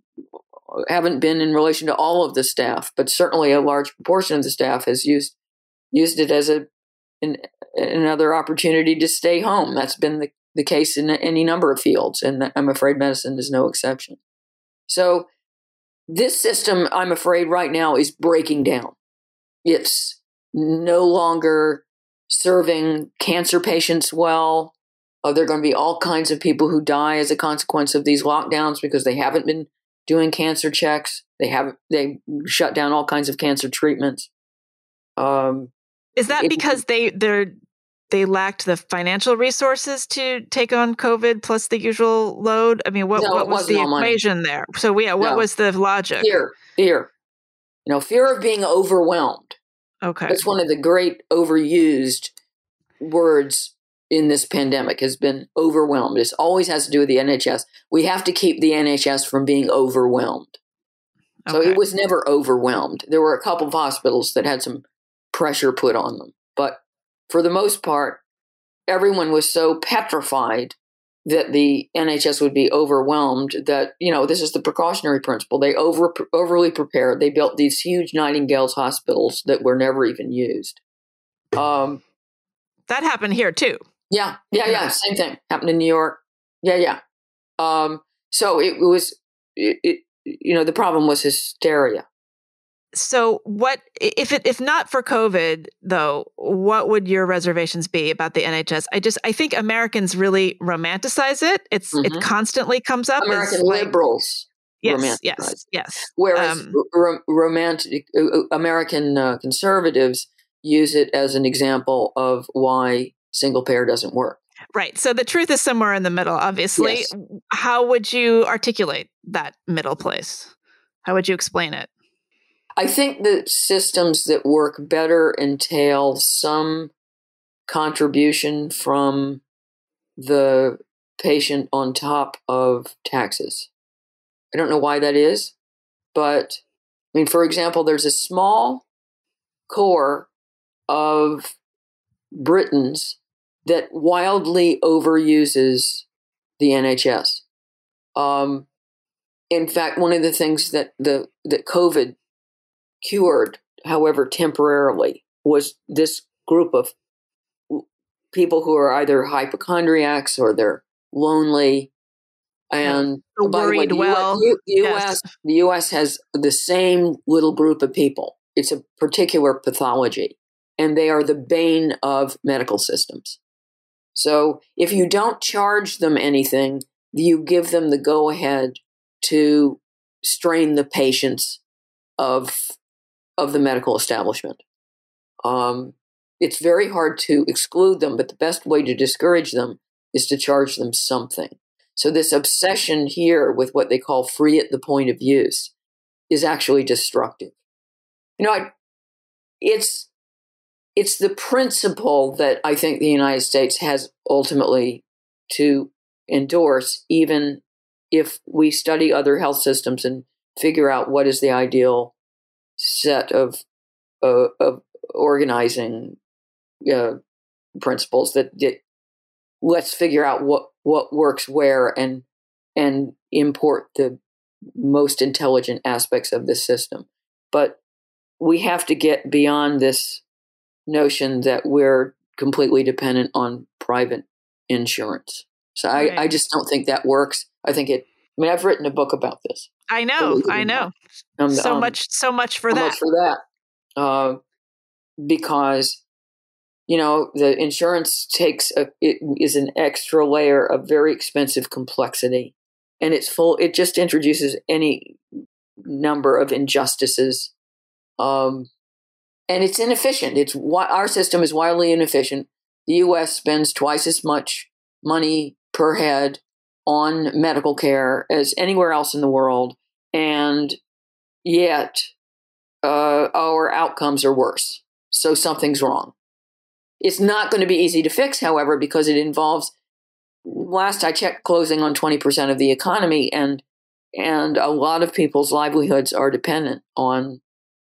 haven't been in relation to all of the staff, but certainly a large proportion of the staff has used, used it as a, an, another opportunity to stay home. That's been the, the case in any number of fields, and I'm afraid medicine is no exception. So this system, I'm afraid right now, is breaking down. It's no longer serving cancer patients well. Uh, there are going to be all kinds of people who die as a consequence of these lockdowns because they haven't been doing cancer checks. They haven't. They shut down all kinds of cancer treatments. Um, Is that it, because they they're they lacked the financial resources to take on COVID plus the usual load? I mean, what no, what was the equation money. there? So yeah, what no. was the logic? Fear, fear. You know, fear of being overwhelmed. Okay. That's one of the great overused words in this pandemic, has been overwhelmed. It always has to do with the N H S. We have to keep the N H S from being overwhelmed. So okay. it was never overwhelmed. There were a couple of hospitals that had some pressure put on them. But for the most part, everyone was so petrified that the N H S would be overwhelmed that, you know, this is the precautionary principle. They over overly prepared. They built these huge Nightingale's hospitals that were never even used. Um, that happened here too. Yeah, yeah, yeah. Same thing happened in New York. Yeah, yeah. Um, so it was, it, it, you know, the problem was hysteria. So what, if it, if not for COVID though, what would your reservations be about the N H S? I just, I think Americans really romanticize it. It's, mm-hmm. it constantly comes up. American as liberals. Like, yes, yes, yes. Whereas um, ro- romantic, uh, American uh, conservatives use it as an example of why single payer doesn't work. Right. So the truth is somewhere in the middle, obviously. Yes. How would you articulate that middle place? How would you explain it? I think that systems that work better entail some contribution from the patient on top of taxes. I don't know why that is, but I mean, for example, there's a small core of Britons that wildly overuses the N H S. Um, in fact, one of the things that the that COVID cured, however temporarily, was this group of people who are either hypochondriacs or they're lonely. And so by worried the way, the well, U S, the, U S, yes. the U S has the same little group of people. It's a particular pathology, and they are the bane of medical systems. So if you don't charge them anything, you give them the go-ahead to strain the patients of of the medical establishment. Um, it's very hard to exclude them, but the best way to discourage them is to charge them something. So this obsession here with what they call free at the point of use is actually destructive. You know, I, it's it's the principle that I think the United States has ultimately to endorse, even if we study other health systems and figure out what is the ideal set of uh, of organizing uh, principles that, that let's figure out what, what works where and and import the most intelligent aspects of the system. But we have to get beyond this notion that we're completely dependent on private insurance. So I, Right. I just don't think that works. I think it, I mean, I've written a book about this. I know, I know. Um, so um, much, so much for so that. much for that. Uh, because, you know, the insurance takes a, it is an extra layer of very expensive complexity. And it's full, it just introduces any number of injustices. Um, and it's inefficient. It's why our system is wildly inefficient. The U S spends twice as much money per head on medical care as anywhere else in the world. And yet uh, our outcomes are worse. So something's wrong. It's not going to be easy to fix, however, because it involves, last I checked, closing on twenty percent of the economy, and and a lot of people's livelihoods are dependent on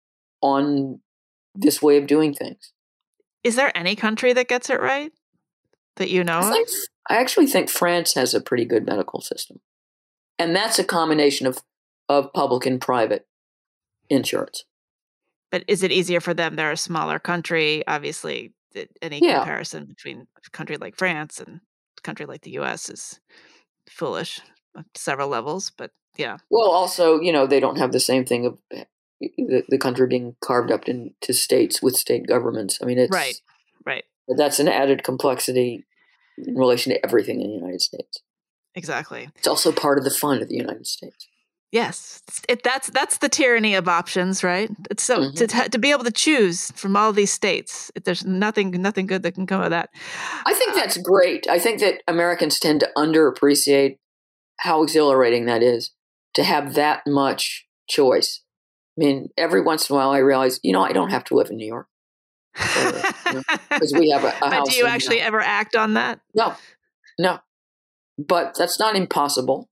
on this way of doing things. Is there any country that gets it right that you know I, of? think, I actually think France has a pretty good medical system. And that's a combination of, of public and private insurance. But is it easier for them? They're a smaller country. Obviously, any Yeah. comparison between a country like France and a country like the U S is foolish on several levels. But yeah. Well, also, you know, they don't have the same thing of the, the country being carved up into states with state governments. I mean, it's right, right. That's an added complexity in relation to everything in the United States. Exactly. It's also part of the fun of the United States. Yes, it, that's that's the tyranny of options, right? It's so Mm-hmm. to to be able to choose from all these states. There's nothing nothing good that can come of that. I think that's great. I think that Americans tend to underappreciate how exhilarating that is to have that much choice. I mean, every once in a while, I realize, you know, I don't have to live in New York because you know, we have a, a but house. do you in, actually uh, ever act on that? No, no. But that's not impossible.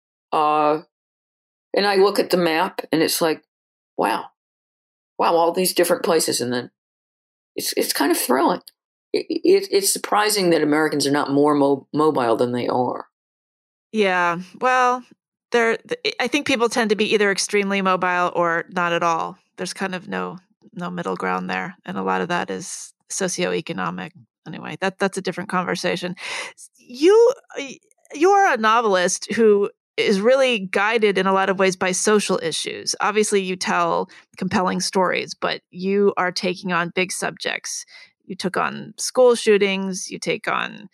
Uh, and I look at the map, and it's like, wow, wow, all these different places, and then it's it's kind of thrilling. It, it, it's surprising that Americans are not more mo- mobile than they are. Yeah, well, there. I think people tend to be either extremely mobile or not at all. There's kind of no no middle ground there, and a lot of that is socioeconomic. Anyway, that that's a different conversation. You you are a novelist who is really guided in a lot of ways by social issues. Obviously, you tell compelling stories, but you are taking on big subjects. You took on school shootings. You take on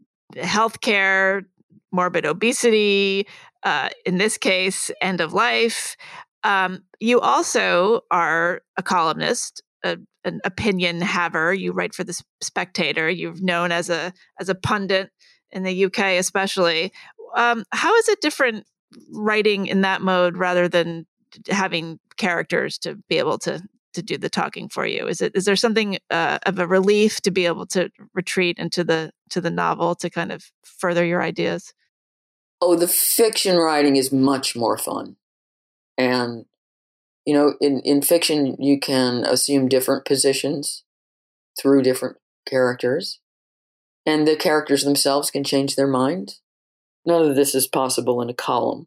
healthcare, morbid obesity, uh, in this case, end of life. Um, you also are a columnist, a, an opinion haver. You write for the Spectator. You're known as a as a pundit in the U K, especially. Um, how is it different writing in that mode rather than having characters to be able to to do the talking for you? Is it is there something uh, of a relief to be able to retreat into the to the novel to kind of further your ideas? Oh, the fiction writing is much more fun. And, you know, in, in fiction, you can assume different positions through different characters. And the characters themselves can change their minds. None of this is possible in a column.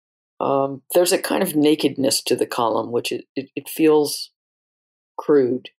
Um, there's a kind of nakedness to the column, which it, it, it feels crude.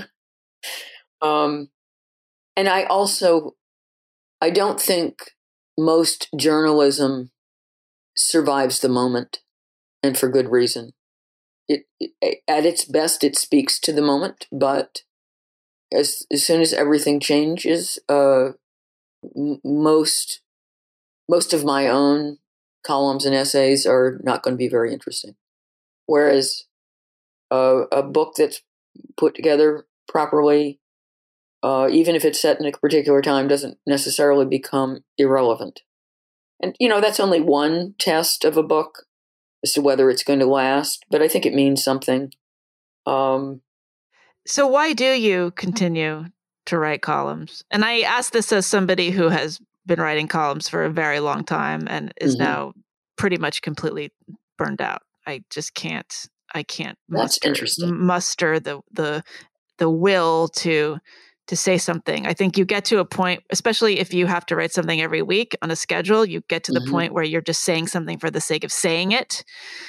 um, and I also, I don't think most journalism survives the moment, and for good reason. It, it at its best, it speaks to the moment, but as as soon as everything changes, uh, m- most most of my own columns and essays are not going to be very interesting. Whereas uh, a book that's put together properly, uh, even if it's set in a particular time, doesn't necessarily become irrelevant. And, you know, that's only one test of a book as to whether it's going to last, but I think it means something. Um, so why do you continue to write columns? And I ask this as somebody who has been writing columns for a very long time and is mm-hmm. now pretty much completely burned out. I just can't. I can't That's muster interesting. muster the the the will to to say something. I think you get to a point, especially if you have to write something every week on a schedule, you get to the Mm-hmm. point where you're just saying something for the sake of saying it.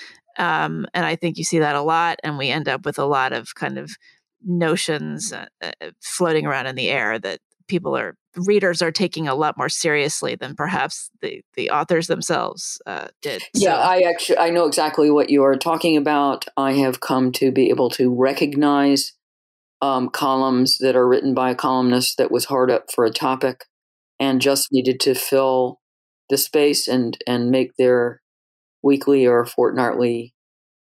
Um, and I think you see that a lot, and we end up with a lot of kind of notions uh, uh, floating around in the air that people are readers are taking a lot more seriously than perhaps the the authors themselves uh, did. Yeah, So. I actually I know exactly what you are talking about. I have come to be able to recognize um, columns that are written by a columnist that was hard up for a topic and just needed to fill the space and and make their weekly or fortnightly,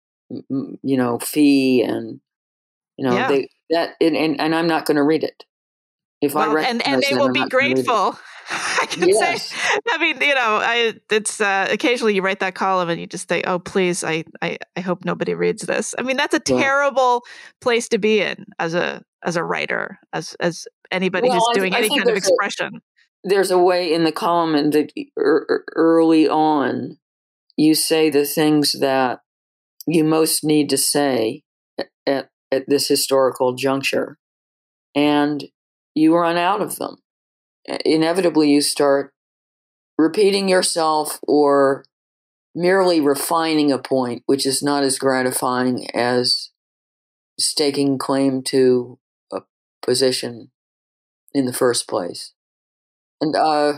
you know, fee, and you know Yeah. they that and and, and I'm not going to read it if I Well, recognize and, and they that. will I'm be not going to read it. grateful. I can Yes. say, I mean, you know, I it's uh, occasionally you write that column and you just think, oh, please, I, I, I hope nobody reads this. I mean, that's a Yeah. terrible place to be in as a as a writer, as as anybody Well, who's I, doing I any think kind of there's a, expression. there's a way in the column and that er, early on you say the things that you most need to say at, at, at this historical juncture, and you run out of them. Inevitably, you start repeating yourself or merely refining a point, which is not as gratifying as staking claim to a position in the first place. And uh,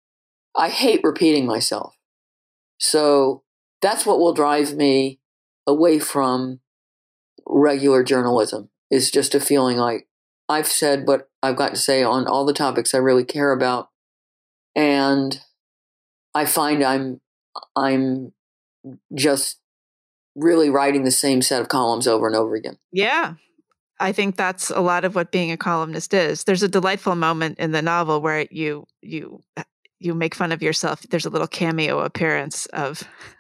I hate repeating myself. So that's what will drive me away from regular journalism, is just a feeling like I've said what I've got to say on all the topics I really care about. And I find I'm I'm just really writing the same set of columns over and over again. Yeah. I think that's a lot of what being a columnist is. There's a delightful moment in the novel where you you you make fun of yourself. There's a little cameo appearance of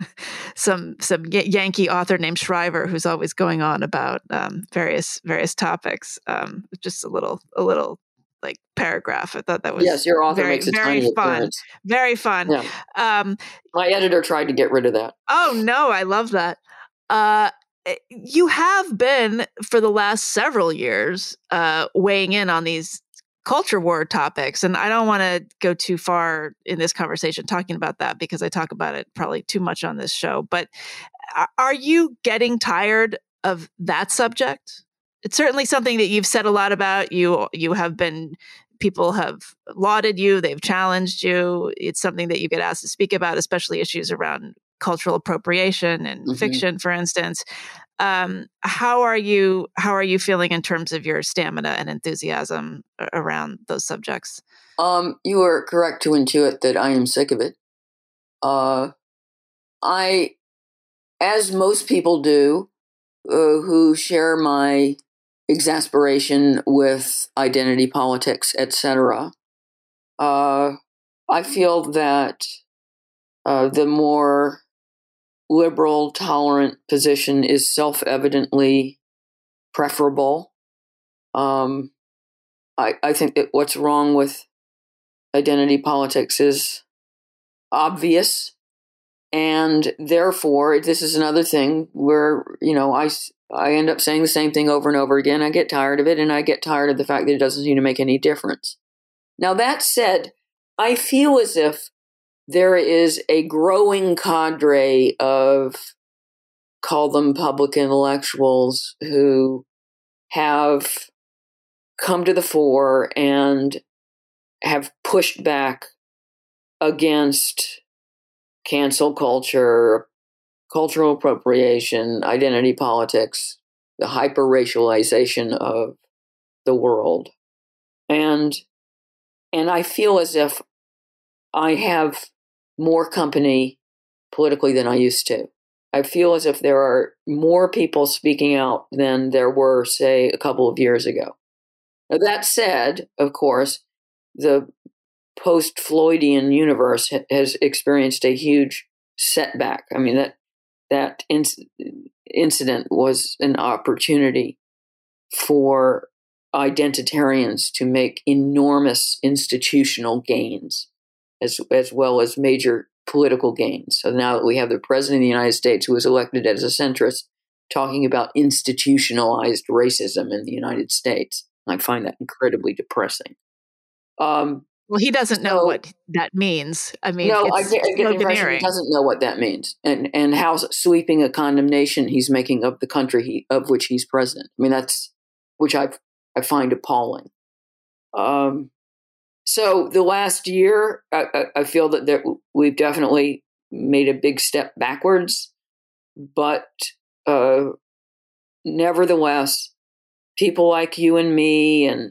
some some Yankee author named Shriver who's always going on about um, various various topics. Um, just a little a little like paragraph. I thought that was Yes, your author very makes a very tiny fun, appearance. very fun. Yeah. Um, My editor tried to get rid of that. Oh no, I love that. Uh, you have been for the last several years uh, weighing in on these culture war topics, and I don't want to go too far in this conversation talking about that because I talk about it probably too much on this show. But are you getting tired of that subject? It's certainly something that you've said a lot about. You you have been. People have lauded you. They've challenged you. It's something that you get asked to speak about, especially issues around cultural appropriation and mm-hmm. fiction, for instance. Um, how are you? How are you feeling in terms of your stamina and enthusiasm around those subjects? Um, you are correct to intuit that I am sick of it. Uh, I, as most people do, uh, who share my exasperation with identity politics, et cetera. Uh, I feel that uh, the more liberal, tolerant position is self-evidently preferable. Um, I, I think that what's wrong with identity politics is obvious. And therefore, this is another thing where, you know, I, I end up saying the same thing over and over again. I get tired of it, and I get tired of the fact that it doesn't seem to make any difference. Now, that said, I feel as if there is a growing cadre of, call them public intellectuals, who have come to the fore and have pushed back against cancel culture, cultural appropriation, identity politics, the hyper-racialization of the world. And and I feel as if I have more company politically than I used to. I feel as if there are more people speaking out than there were, say, a couple of years ago. Now, that said, of course, the post-Floydian universe ha- has experienced a huge setback. I mean, that that inc- incident was an opportunity for identitarians to make enormous institutional gains, as as well as major political gains. So now that we have the president of the United States who was elected as a centrist, talking about institutionalized racism in the United States. I find that incredibly depressing. Um, well, he doesn't know so, what that means. I mean, no, I it's get, I get the impression he sloganeering. doesn't know what that means, and and how sweeping a condemnation he's making of the country he, of which he's president. I mean, that's which I I find appalling. Um, so the last year, I, I, I feel that there, we've definitely made a big step backwards, but uh, nevertheless, people like you and me, and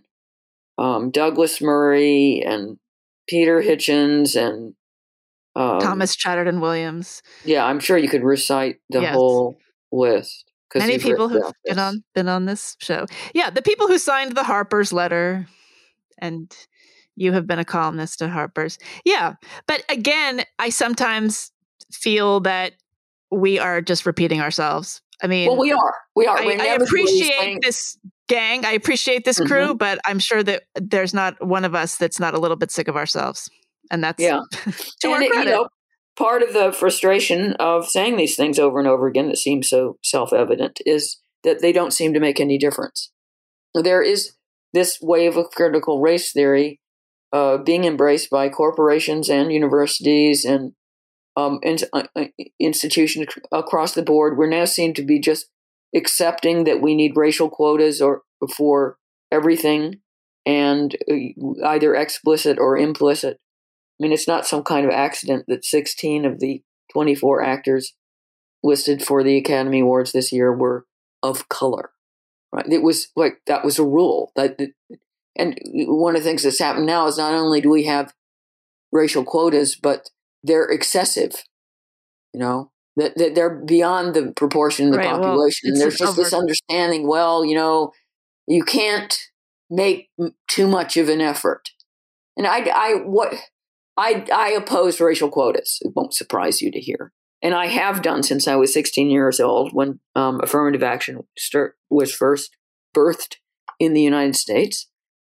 um, Douglas Murray, and Peter Hitchens, and um, Thomas Chatterton Williams. Yeah, I'm sure you could recite the yes. whole list. Many people who've been on been on this show. Yeah, the people who signed the Harper's letter, and you have been a columnist at Harper's. Yeah, but again, I sometimes feel that we are just repeating ourselves. I mean, well, we are. We are. I, I appreciate saying- this gang. I appreciate this crew, mm-hmm. but I'm sure that there's not one of us that's not a little bit sick of ourselves, and that's yeah. to our it, credit. You know, part of the frustration of saying these things over and over again that seem so self-evident is that they don't seem to make any difference. There is this wave of critical race theory uh, being embraced by corporations and universities and um, in, uh, institutions across the board. We're now seen to be just accepting that we need racial quotas or for everything, and either explicit or implicit. I mean, it's not some kind of accident that sixteen of the twenty-four actors listed for the Academy Awards this year were of color. Right? It was like that was a rule. That, and one of the things that's happened now is not only do we have racial quotas, but they're excessive. You know, that, that they're beyond the proportion of the right, population. Well, and there's just over- this understanding. Well, you know, you can't make too much of an effort. And I, I what. I, I oppose racial quotas. It won't surprise you to hear. And I have done since I was sixteen years old when um, affirmative action start, was first birthed in the United States.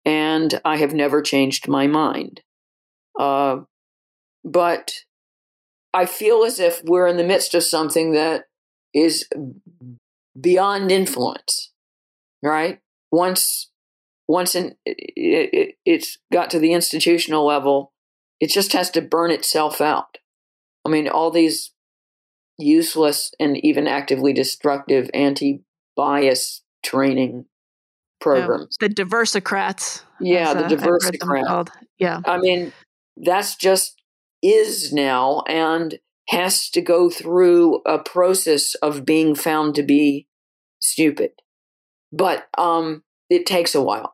And I have never changed my mind. Uh, but I feel as if we're in the midst of something that is beyond influence, right? Once, once in, it, it, it's got to the institutional level, it just has to burn itself out. I mean, all these useless and even actively destructive anti-bias training programs. Yeah, the Diversicrats. Yeah, as, the uh, Diversicrat. Yeah. I mean, that's just is now and has to go through a process of being found to be stupid. But um, it takes a while.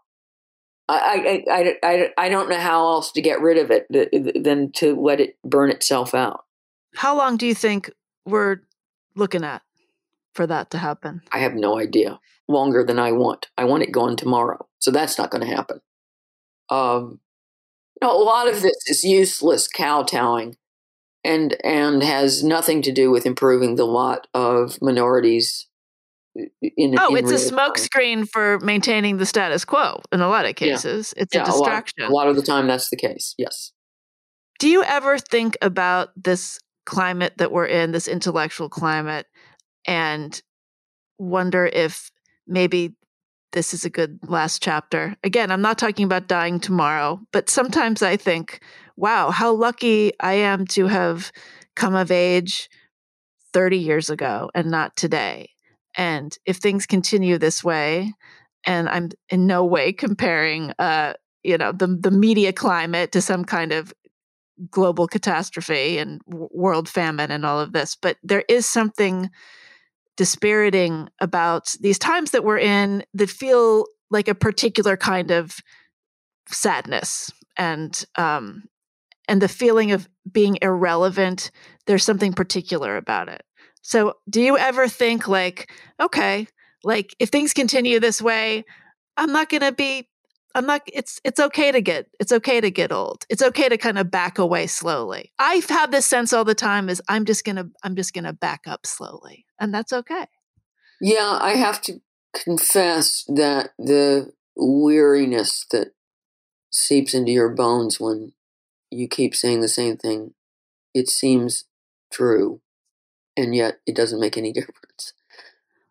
I, I, I, I, I don't know how else to get rid of it than to let it burn itself out. How long do you think we're looking at for that to happen? I have no idea. Longer than I want. I want it gone tomorrow. So that's not going to happen. Um, you know, a lot of this is useless kowtowing and, and has nothing to do with improving the lot of minorities. In, oh, in it's a smokescreen for maintaining the status quo in a lot of cases. Yeah. It's yeah, a distraction. A lot, a lot of the time that's the case, yes. Do you ever think about this climate that we're in, this intellectual climate, and wonder if maybe this is a good last chapter? Again, I'm not talking about dying tomorrow, but sometimes I think, wow, how lucky I am to have come of age thirty years ago and not today. And if things continue this way, and I'm in no way comparing, uh, you know, the the media climate to some kind of global catastrophe and w- world famine and all of this, but there is something dispiriting about these times that we're in that feel like a particular kind of sadness and um, and the feeling of being irrelevant. There's something particular about it. So do you ever think like, okay, like if things continue this way, I'm not going to be, I'm not, it's, it's okay to get, it's okay to get old. It's okay to kind of back away slowly. I've had this sense all the time is I'm just going to, I'm just going to back up slowly, and that's okay. Yeah. I have to confess that the weariness that seeps into your bones when you keep saying the same thing, it seems true. And yet it doesn't make any difference.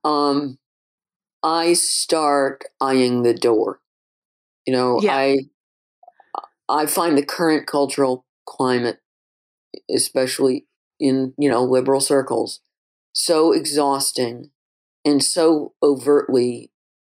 um, I start eyeing the door. You know, Yeah. I I find the current cultural climate, especially in, you know, liberal circles, so exhausting and so overtly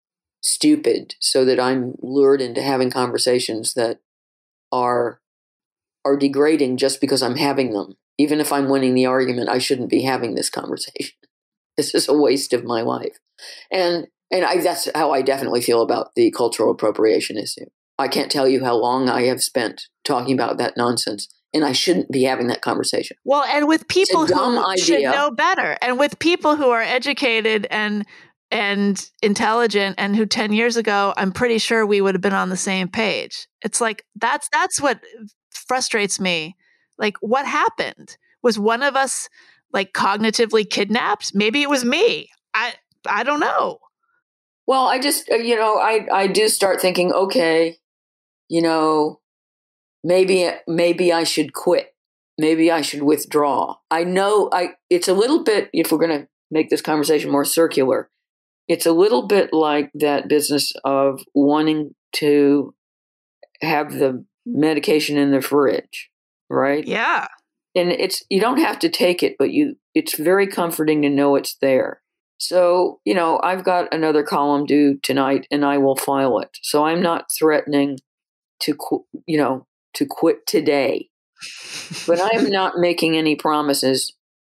stupid, so that I'm lured into having conversations that are are degrading just because I'm having them. Even if I'm winning the argument, I shouldn't be having this conversation. This is a waste of my life. And and I, that's how I definitely feel about the cultural appropriation issue. I can't tell you how long I have spent talking about that nonsense, and I shouldn't be having that conversation. Well, and with people who idea. should know better, and with people who are educated and and intelligent, and who ten years ago, I'm pretty sure we would have been on the same page. It's like, that's that's what frustrates me. Like, what happened? Was one of us like cognitively kidnapped? Maybe it was me. I I don't know. Well, I just, you know, I I do start thinking, okay, you know, maybe maybe I should quit. Maybe I should withdraw. I know I it's a little bit, if we're going to make this conversation more circular, it's a little bit like that business of wanting to have the medication in the fridge, right? Yeah. And it's, you don't have to take it, but you, it's very comforting to know it's there. So, you know, I've got another column due tonight and I will file it. So I'm not threatening to, qu- you know, to quit today, but I am not making any promises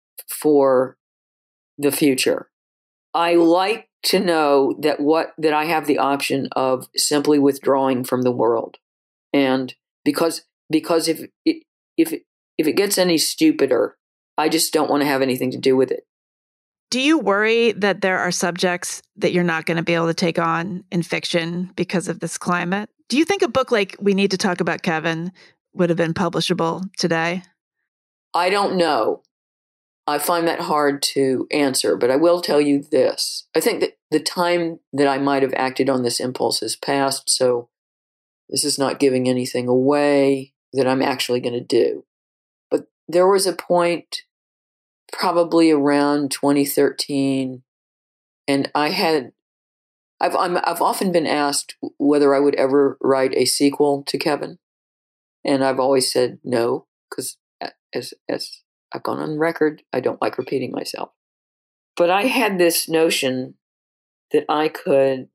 for the future. I like to know that what, that I have the option of simply withdrawing from the world. And because, because if it, if it, if it gets any stupider, I just don't want to have anything to do with it. Do you worry that there are subjects that you're not going to be able to take on in fiction because of this climate? Do you think a book like We Need to Talk About Kevin would have been publishable today? I don't know. I find that hard to answer, but I will tell you this. I think that the time that I might have acted on this impulse has passed, so this is not giving anything away that I'm actually going to do. But there was a point probably around twenty thirteen, and I had, I've I'm, I've often been asked whether I would ever write a sequel to Kevin, and I've always said no, because as as I've gone on record, I don't like repeating myself. But I had this notion that I could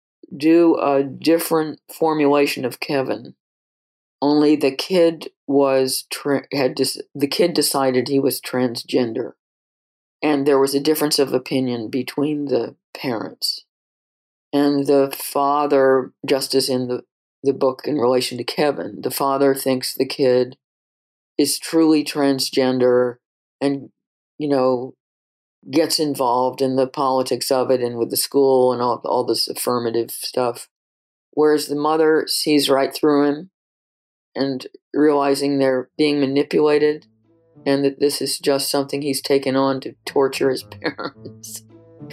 do a different formulation of Kevin. Only the kid was tra- had dis- the kid decided he was transgender, and there was a difference of opinion between the parents. And the father, just as in the, the book in relation to Kevin, the father thinks the kid is truly transgender and, you know, gets involved in the politics of it and with the school and all, all this affirmative stuff. Whereas the mother sees right through him and realizing they're being manipulated and that this is just something he's taken on to torture his parents.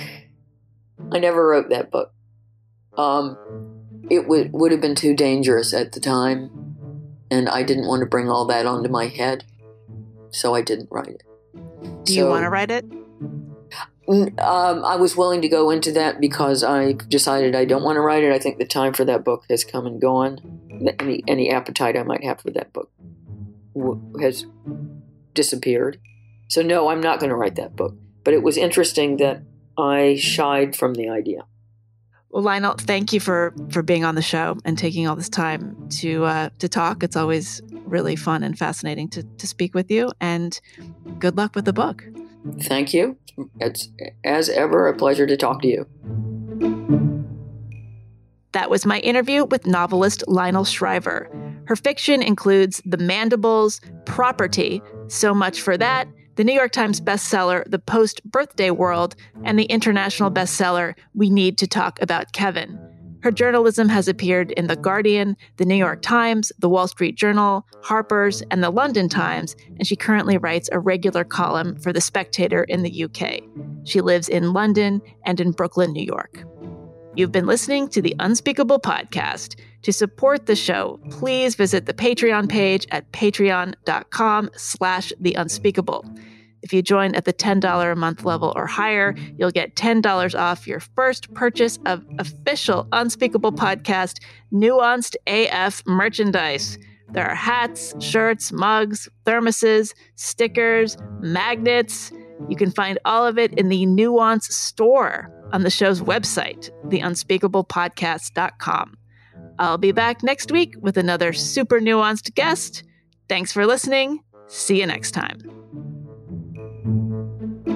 I never wrote that book. Um, it would would have been too dangerous at the time, and I didn't want to bring all that onto my head, so I didn't write it. Do so, you want to write it? Um, I was willing to go into that because I decided I don't want to write it. I think the time for that book has come and gone. Any any appetite I might have for that book w- has disappeared. So no, I'm not going to write that book. But it was interesting that I shied from the idea. Well, Lionel, thank you for, for being on the show and taking all this time to uh, to talk. It's always really fun and fascinating to, to speak with you. And good luck with the book. Thank you. It's, as ever, a pleasure to talk to you. That was my interview with novelist Lionel Shriver. Her fiction includes The Mandibles, Property, So Much for That, the New York Times bestseller, The Post-Birthday World, and the international bestseller, We Need to Talk About Kevin. Her journalism has appeared in The Guardian, The New York Times, The Wall Street Journal, Harper's, and The London Times, and she currently writes a regular column for The Spectator in the U K. She lives in London and in Brooklyn, New York. You've been listening to the Unspeakable Podcast. To support the show, please visit the Patreon page at patreon.com slash the unspeakable. If you join at the ten dollars a month level or higher, you'll get ten dollars off your first purchase of official Unspeakable Podcast Nuanced A F merchandise. There are hats, shirts, mugs, thermoses, stickers, magnets. You can find all of it in the Nuance store on the show's website, the unspeakable podcast dot com. I'll be back next week with another super nuanced guest. Thanks for listening. See you next time.